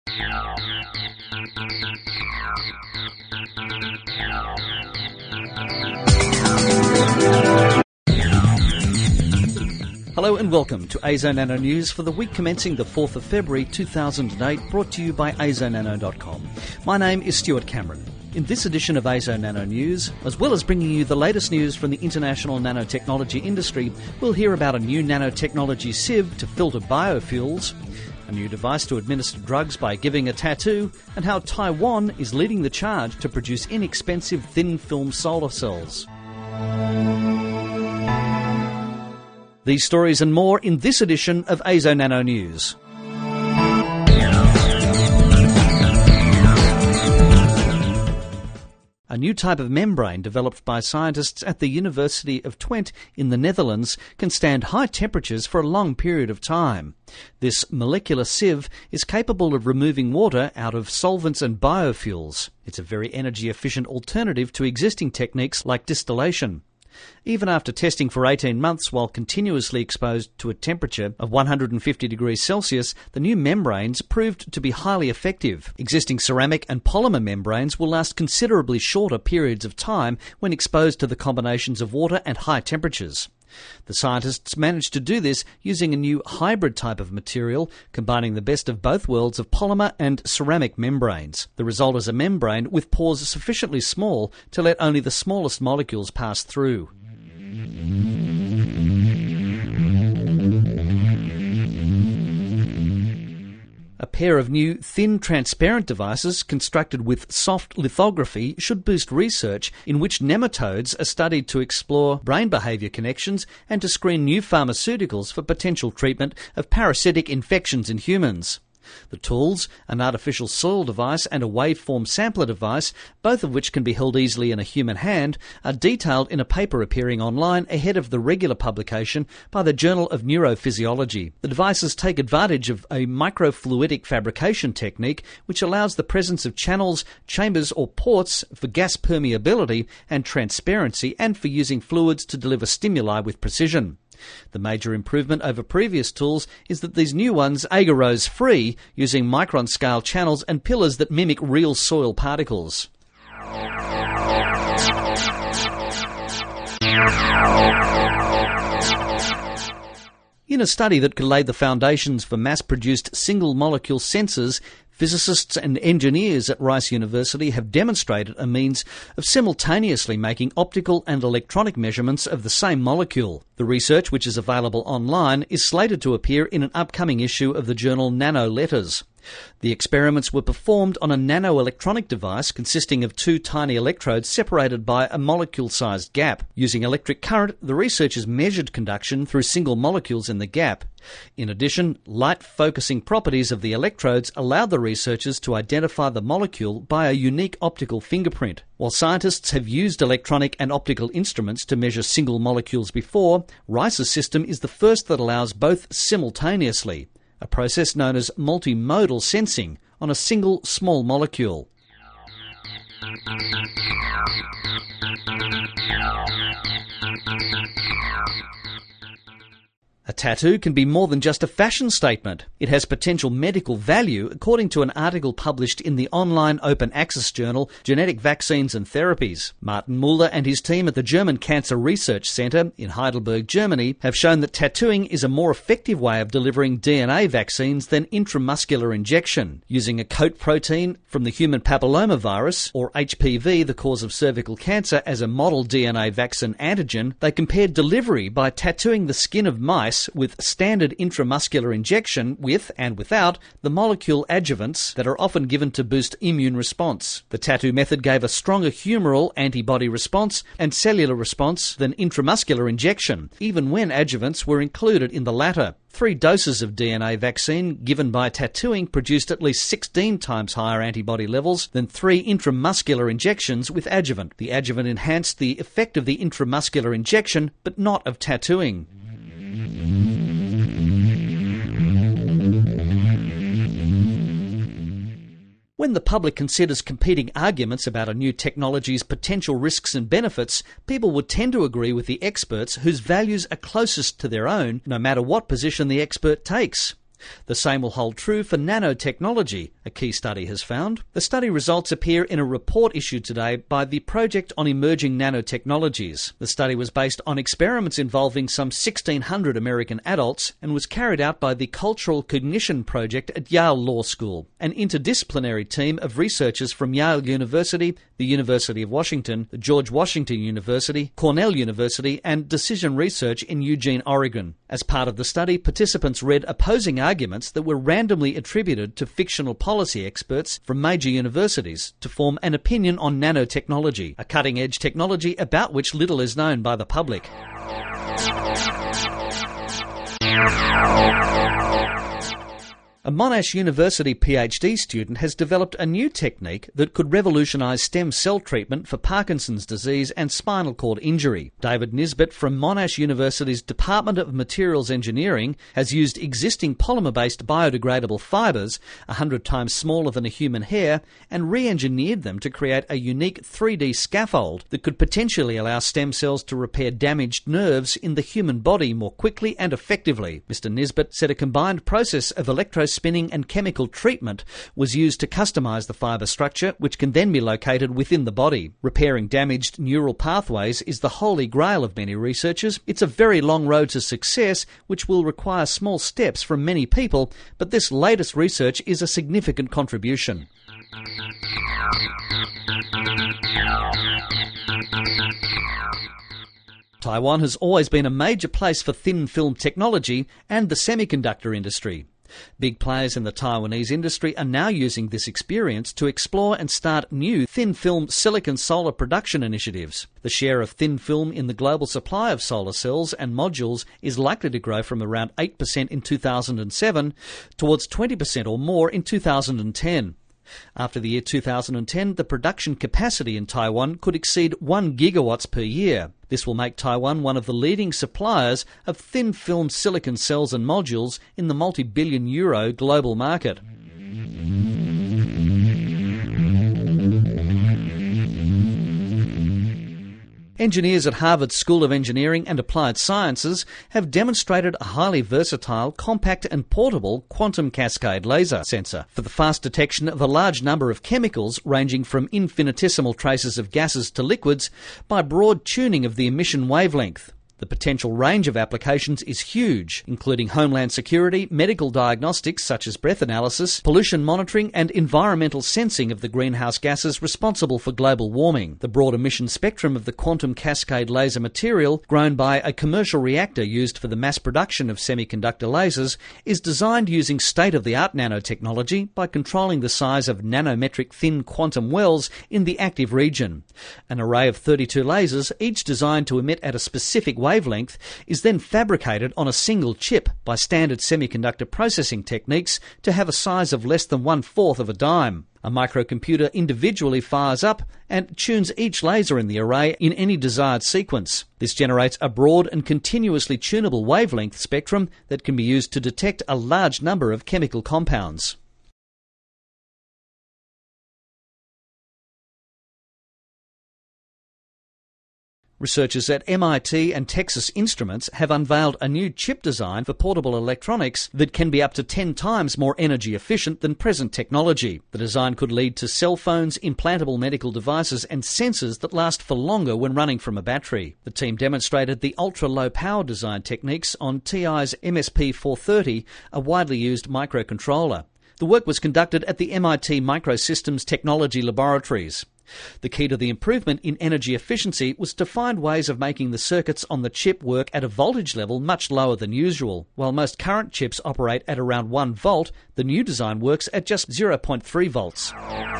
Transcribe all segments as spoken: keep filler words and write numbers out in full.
Hello and welcome to A S O Nano News for the week commencing the fourth of February two thousand eight, brought to you by A S O Nano dot com. My name is Stuart Cameron. In this edition of A S O Nano News, as well as bringing you the latest news from the international nanotechnology industry, we'll hear about a new nanotechnology sieve to filter biofuels, a new device to administer drugs by giving a tattoo, and how Taiwan is leading the charge to produce inexpensive thin-film solar cells. These stories and more in this edition of A S O Nano News. A new type of membrane developed by scientists at the University of Twente in the Netherlands can stand high temperatures for a long period of time. This molecular sieve is capable of removing water out of solvents and biofuels. It's a very energy-efficient alternative to existing techniques like distillation. Even after testing for eighteen months while continuously exposed to a temperature of one hundred fifty degrees Celsius, the new membranes proved to be highly effective. Existing ceramic and polymer membranes will last considerably shorter periods of time when exposed to the combinations of water and high temperatures. The scientists managed to do this using a new hybrid type of material, combining the best of both worlds of polymer and ceramic membranes. The result is a membrane with pores sufficiently small to let only the smallest molecules pass through. A pair of new thin transparent devices constructed with soft lithography should boost research in which nematodes are studied to explore brain behaviour connections and to screen new pharmaceuticals for potential treatment of parasitic infections in humans. The tools, an artificial soil device and a waveform sampler device, both of which can be held easily in a human hand, are detailed in a paper appearing online ahead of the regular publication by the Journal of Neurophysiology. The devices take advantage of a microfluidic fabrication technique which allows the presence of channels, chambers or ports for gas permeability and transparency, and for using fluids to deliver stimuli with precision. The major improvement over previous tools is that these new ones are agarose-free, using micron-scale channels and pillars that mimic real soil particles. In a study that could lay the foundations for mass-produced single-molecule sensors, physicists and engineers at Rice University have demonstrated a means of simultaneously making optical and electronic measurements of the same molecule. The research, which is available online, is slated to appear in an upcoming issue of the journal Nano Letters. The experiments were performed on a nanoelectronic device consisting of two tiny electrodes separated by a molecule-sized gap. Using electric current, the researchers measured conduction through single molecules in the gap. In addition, light-focusing properties of the electrodes allowed the researchers to identify the molecule by a unique optical fingerprint. While scientists have used electronic and optical instruments to measure single molecules before, Rice's system is the first that allows both simultaneously, a process known as multimodal sensing on a single small molecule. A tattoo can be more than just a fashion statement. It has potential medical value, according to an article published in the online open access journal Genetic Vaccines and Therapies. Martin Muller and his team at the German Cancer Research Center in Heidelberg, Germany, have shown that tattooing is a more effective way of delivering D N A vaccines than intramuscular injection. Using a coat protein from the human papillomavirus, or H P V, the cause of cervical cancer, as a model D N A vaccine antigen, they compared delivery by tattooing the skin of mice with standard intramuscular injection with and without the molecule adjuvants that are often given to boost immune response. The tattoo method gave a stronger humoral antibody response and cellular response than intramuscular injection, even when adjuvants were included in the latter. Three doses of D N A vaccine given by tattooing produced at least sixteen times higher antibody levels than three intramuscular injections with adjuvant. The adjuvant enhanced the effect of the intramuscular injection, but not of tattooing. When the public considers competing arguments about a new technology's potential risks and benefits, people would tend to agree with the experts whose values are closest to their own, no matter what position the expert takes. The same will hold true for nanotechnology, a key study has found. The study results appear in a report issued today by the Project on Emerging Nanotechnologies. The study was based on experiments involving some sixteen hundred American adults and was carried out by the Cultural Cognition Project at Yale Law School, an interdisciplinary team of researchers from Yale University, the University of Washington, the George Washington University, Cornell University, and Decision Research in Eugene, Oregon. As part of the study, participants read opposing arguments that were randomly attributed to fictional policy experts from major universities to form an opinion on nanotechnology, a cutting-edge technology about which little is known by the public. A Monash University PhD student has developed a new technique that could revolutionise stem cell treatment for Parkinson's disease and spinal cord injury. David Nisbet from Monash University's Department of Materials Engineering has used existing polymer-based biodegradable fibres, one hundred times smaller than a human hair, and re-engineered them to create a unique three D scaffold that could potentially allow stem cells to repair damaged nerves in the human body more quickly and effectively. Mister Nisbet said a combined process of electro spinning and chemical treatment was used to customise the fibre structure, which can then be located within the body. Repairing damaged neural pathways is the holy grail of many researchers. It's a very long road to success, which will require small steps from many people, but this latest research is a significant contribution. Taiwan has always been a major place for thin film technology and the semiconductor industry. Big players in the Taiwanese industry are now using this experience to explore and start new thin-film silicon solar production initiatives. The share of thin film in the global supply of solar cells and modules is likely to grow from around eight percent in two thousand seven towards twenty percent or more in two thousand ten. After the year two thousand ten, the production capacity in Taiwan could exceed one gigawatts per year. This will make Taiwan one of the leading suppliers of thin-film silicon cells and modules in the multi-billion euro global market. Engineers at Harvard School of Engineering and Applied Sciences have demonstrated a highly versatile, compact and portable quantum cascade laser sensor for the fast detection of a large number of chemicals ranging from infinitesimal traces of gases to liquids by broad tuning of the emission wavelength. The potential range of applications is huge, including homeland security, medical diagnostics such as breath analysis, pollution monitoring and environmental sensing of the greenhouse gases responsible for global warming. The broad emission spectrum of the quantum cascade laser material, grown by a commercial reactor used for the mass production of semiconductor lasers, is designed using state-of-the-art nanotechnology by controlling the size of nanometric thin quantum wells in the active region. An array of thirty-two lasers, each designed to emit at a specific wavelength, is then fabricated on a single chip by standard semiconductor processing techniques to have a size of less than one-fourth of a dime. A microcomputer individually fires up and tunes each laser in the array in any desired sequence. This generates a broad and continuously tunable wavelength spectrum that can be used to detect a large number of chemical compounds. Researchers at M I T and Texas Instruments have unveiled a new chip design for portable electronics that can be up to ten times more energy efficient than present technology. The design could lead to cell phones, implantable medical devices and sensors that last for longer when running from a battery. The team demonstrated the ultra-low power design techniques on T I's M S P four thirty, a widely used microcontroller. The work was conducted at the M I T Microsystems Technology Laboratories. The key to the improvement in energy efficiency was to find ways of making the circuits on the chip work at a voltage level much lower than usual. While most current chips operate at around one volt, the new design works at just zero point three volts.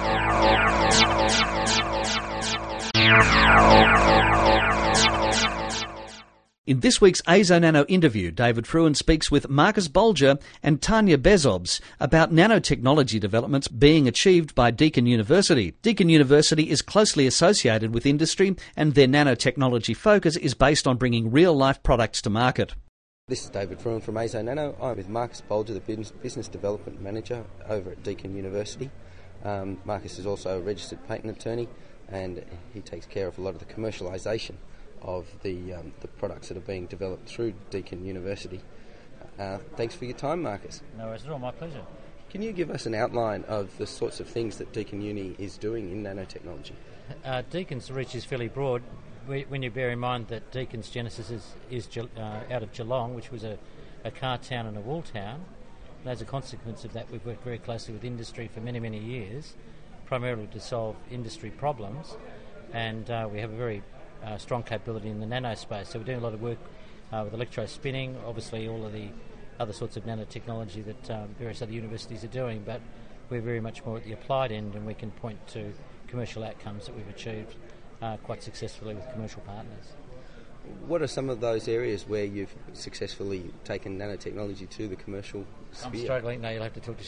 In this week's A S O Nano interview, David Fruin speaks with Marcus Bolger and Tanya Bezobs about nanotechnology developments being achieved by Deakin University. Deakin University is closely associated with industry, and their nanotechnology focus is based on bringing real-life products to market. This is David Fruin from A S O Nano. I'm with Marcus Bolger, the Business, Business Development Manager over at Deakin University. Um, Marcus is also a registered patent attorney, and he takes care of a lot of the commercialisation of the um, the products that are being developed through Deakin University. Uh, thanks for your time, Marcus. No worries at all, my pleasure. Can you give us an outline of the sorts of things that Deakin Uni is doing in nanotechnology? Uh, Deakin's reach is fairly broad. We, when you bear in mind that Deakin's genesis is, is uh, out of Geelong, which was a, a car town and a wool town. And as a consequence of that, we've worked very closely with industry for many, many years, primarily to solve industry problems. And uh, we have a very uh, strong capability in the nano space. So we're doing a lot of work uh, with electrospinning, obviously all of the other sorts of nanotechnology that um, various other universities are doing, but we're very much more at the applied end, and we can point to commercial outcomes that we've achieved uh, quite successfully with commercial partners. What are some of those areas where you've successfully taken nanotechnology to the commercial sphere? I'm struggling. No, you'll have to talk to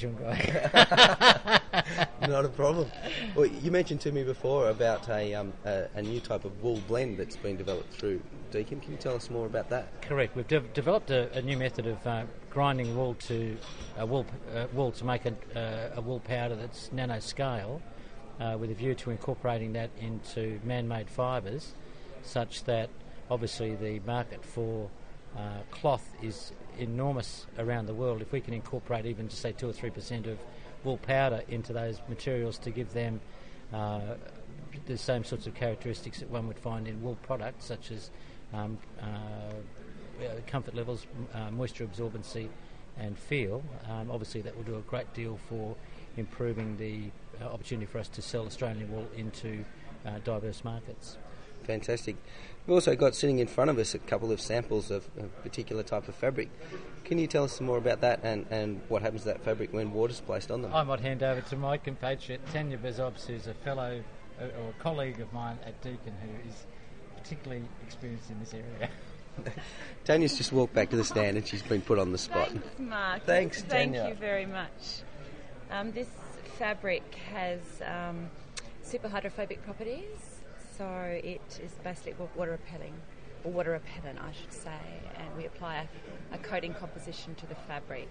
Shungai. Not a problem. Well, you mentioned to me before about a, um, a, a new type of wool blend that's been developed through Deakin. Can you tell us more about that? Correct. We've de- developed a, a new method of uh, grinding wool to uh, wool uh, wool to make a, uh, a wool powder that's nanoscale, uh, with a view to incorporating that into man-made fibres, such that obviously the market for uh, cloth is enormous around the world. If we can incorporate even just say two or three percent of wool powder into those materials to give them uh, the same sorts of characteristics that one would find in wool products, such as um, uh, comfort levels, uh, moisture absorbency and feel, um, obviously that will do a great deal for improving the uh, opportunity for us to sell Australian wool into uh, diverse markets. Fantastic. We've also got sitting in front of us a couple of samples of a particular type of fabric. Can you tell us some more about that and, and what happens to that fabric when water's placed on them? I might hand over to my compatriot Tanya Bezobs, who's a fellow uh, or a colleague of mine at Deakin, who is particularly experienced in this area. Tanya's just walked back to the stand and she's been put on the spot. Thanks, Mark. Thanks, Thank Tanya. you very much. Um, this fabric has um, super hydrophobic properties, so it is basically water repelling, or water repellent, I should say, and we apply a, a coating composition to the fabric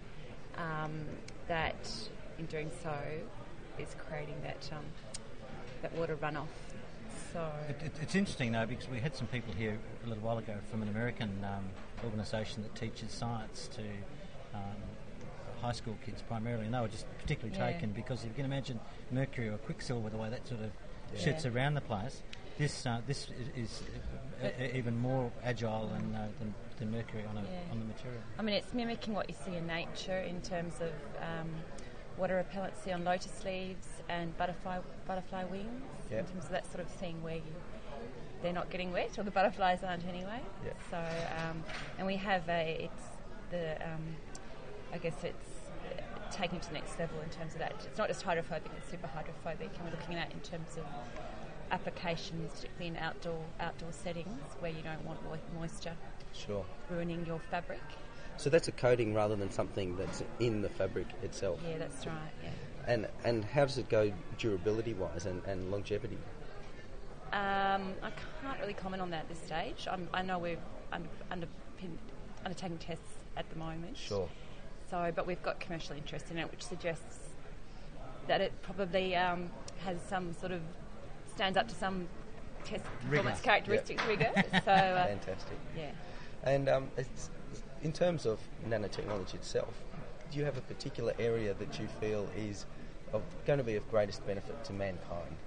um, that, in doing so, is creating that um, that water runoff. So It, it, it's interesting though, because we had some people here a little while ago from an American um, organisation that teaches science to um, high school kids primarily, and they were just particularly Yeah. taken because if you can imagine mercury or quicksilver, the way that sort of Yeah. shoots around the place, this uh, this is, is uh, uh, even more agile than, uh, than than mercury on a Yeah. on the material. I mean, it's mimicking what you see in nature in terms of um, water repellency on lotus leaves and butterfly butterfly wings. Yeah. In terms of that sort of thing where you, they're not getting wet, or the butterflies aren't anyway. Yeah. So, um, and we have a, it's the, um, I guess it's uh, taking it to the next level in terms of that. It's not just hydrophobic; it's super hydrophobic, and we're looking at it in terms of applications, particularly in outdoor outdoor settings where you don't want mo- moisture Sure. ruining your fabric. So that's a coating rather than something that's in the fabric itself. Yeah, that's right. Yeah. And and how does it go durability-wise and, and longevity? Um, I can't really comment on that at this stage. I'm, I know we're under, under, undertaking tests at the moment. Sure. So, but we've got commercial interest in it, which suggests that it probably um, has some sort of stands up to some test performance characteristics rigor. So, uh, Fantastic. yeah. And um, it's, in terms of nanotechnology itself, do you have a particular area that you feel is of, going to be of greatest benefit to mankind?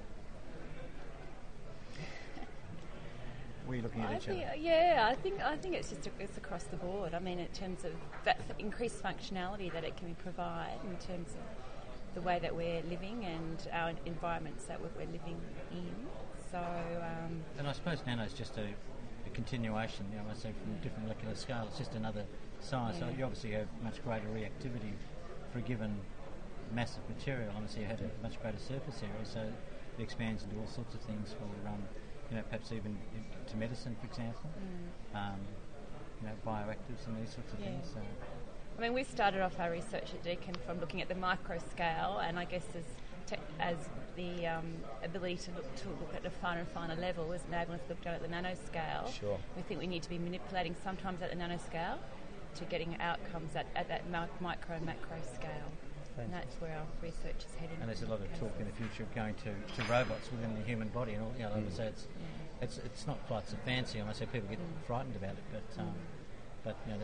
Were you looking at I each think, other? yeah, I think I think it's just it's across the board. I mean, in terms of that increased functionality that it can provide, in terms of the way that we're living and our environments that we're, we're living in. So, um, And I suppose nano is just a, a continuation, you know, I say from a different molecular scale. It's just another size. So Yeah. you obviously have much greater reactivity for a given massive material. Obviously you have a much greater surface area, so it expands into all sorts of things for, um, you know, perhaps even to medicine, for example. Mm. Um, you know, bioactives and these sorts of Yeah. things. So. I mean, we started off our research at Deakin from looking at the micro scale, and I guess as te- as the um, ability to look to look at a finer and finer level is enabling us to look down at the nanoscale. Sure. We think we need to be manipulating sometimes at the nanoscale to getting outcomes at, at that mi- micro and macro scale. And that's where our research is heading. And there's a lot of talk in the future of going to, to robots within the human body, and all, you know, mm. so it's, Yeah. it's it's not quite so fancy. I say people get Mm. frightened about it, but um, Mm. but you know there are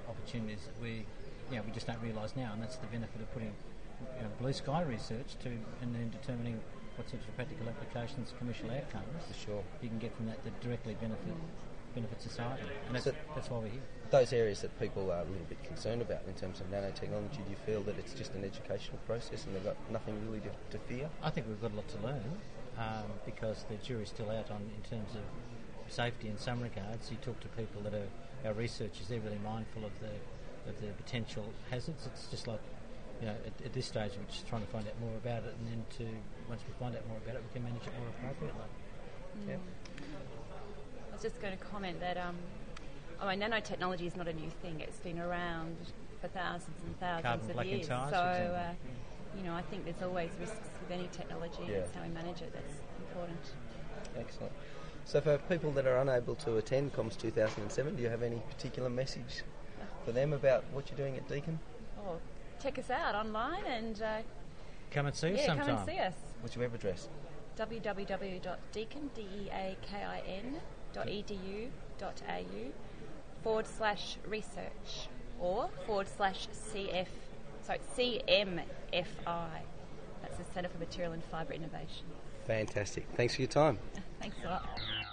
opportunities that we, you know, we just don't realise now, and that's the benefit of putting, you know, blue sky research to, and then determining what sorts of practical applications, commercial outcomes, For sure. you can get from that that directly benefit benefit society, and that's So- that's why we're here. Those areas that people are a little bit concerned about in terms of nanotechnology, do you feel that it's just an educational process and they've got nothing really to, to fear? I think we've got a lot to learn um, because the jury's still out on in terms of safety in some regards. You talk to people that are our researchers; they're really mindful of the of the potential hazards. It's just like, you know, at, at this stage we're just trying to find out more about it, and then to once we find out more about it, we can manage it more appropriately. Yeah. I was just going to comment that um, I mean, nanotechnology is not a new thing. It's been around for thousands and thousands Carbon of black years. and tyres, So, for example. uh, you know, I think there's always risks with any technology. Yeah. It's how we manage it that's important. Excellent. So for people that are unable to attend Comms two thousand seven, do you have any particular message for them about what you're doing at Deakin? Oh, check us out online and uh, Come and see us yeah, sometime. come and see us. What's your web address? w w w dot deakin, D E A K I N, dot e d u dot a u forward slash research or forward slash C F, sorry, C M F I. That's the Centre for Material and Fibre Innovation. Fantastic. Thanks for your time. Thanks a lot.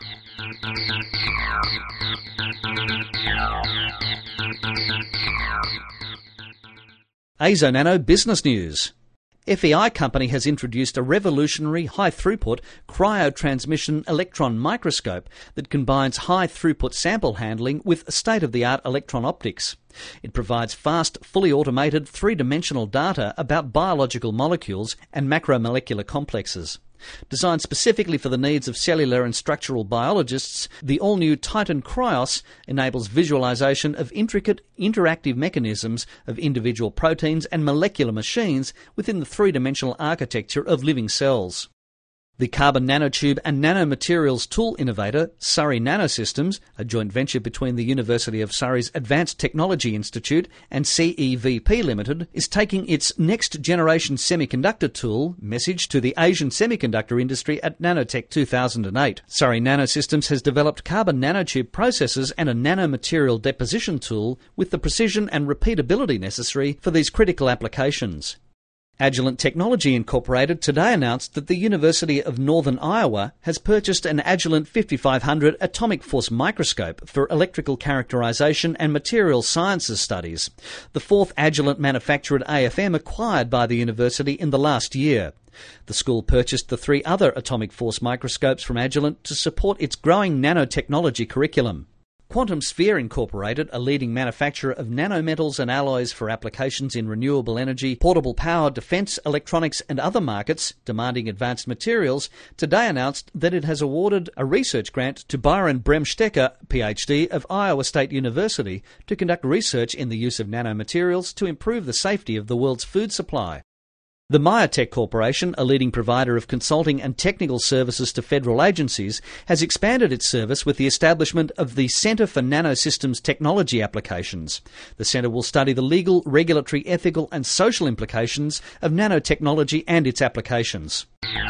AZO Business News. F E I Company has introduced a revolutionary high-throughput cryo-transmission electron microscope that combines high-throughput sample handling with state-of-the-art electron optics. It provides fast, fully automated three-dimensional data about biological molecules and macromolecular complexes. Designed specifically for the needs of cellular and structural biologists, the all-new Titan Cryos enables visualization of intricate, interactive mechanisms of individual proteins and molecular machines within the three-dimensional architecture of living cells. The carbon nanotube and nanomaterials tool innovator, Surrey Nanosystems, a joint venture between the University of Surrey's Advanced Technology Institute and C E V P Limited, is taking its next-generation semiconductor tool message to the Asian semiconductor industry at Nanotech two thousand eight. Surrey Nanosystems has developed carbon nanotube processors and a nanomaterial deposition tool with the precision and repeatability necessary for these critical applications. Agilent Technology Incorporated today announced that the University of Northern Iowa has purchased an Agilent fifty-five hundred atomic force microscope for electrical characterization and material sciences studies, the fourth Agilent manufactured A F M acquired by the university in the last year. The school purchased the three other atomic force microscopes from Agilent to support its growing nanotechnology curriculum. Quantum Sphere Incorporated, a leading manufacturer of nanometals and alloys for applications in renewable energy, portable power, defence, electronics and other markets demanding advanced materials, today announced that it has awarded a research grant to Byron Bremstecker, P H D, of Iowa State University to conduct research in the use of nanomaterials to improve the safety of the world's food supply. The Myotech Corporation, a leading provider of consulting and technical services to federal agencies, has expanded its service with the establishment of the Centre for Nanosystems Technology Applications. The centre will study the legal, regulatory, ethical and social implications of nanotechnology and its applications.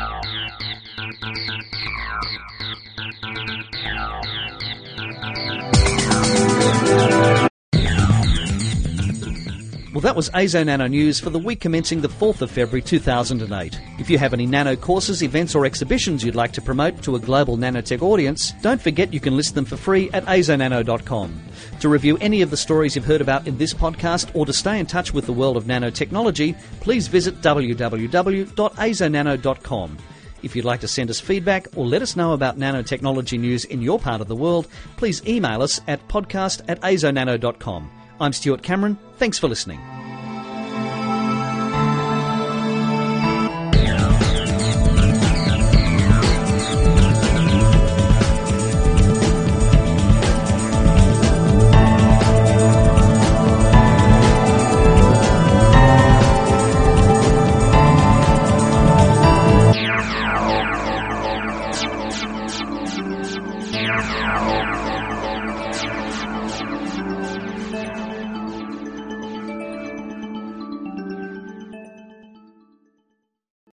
Well, that was A Z O Nano News for the week commencing the fourth of February two thousand eight. If you have any nano courses, events or exhibitions you'd like to promote to a global nanotech audience, don't forget you can list them for free at a z o nano dot com. To review any of the stories you've heard about in this podcast or to stay in touch with the world of nanotechnology, please visit w w w dot a z o nano dot com. If you'd like to send us feedback or let us know about nanotechnology news in your part of the world, please email us at podcast at a z o nano dot com. I'm Stuart Cameron. Thanks for listening.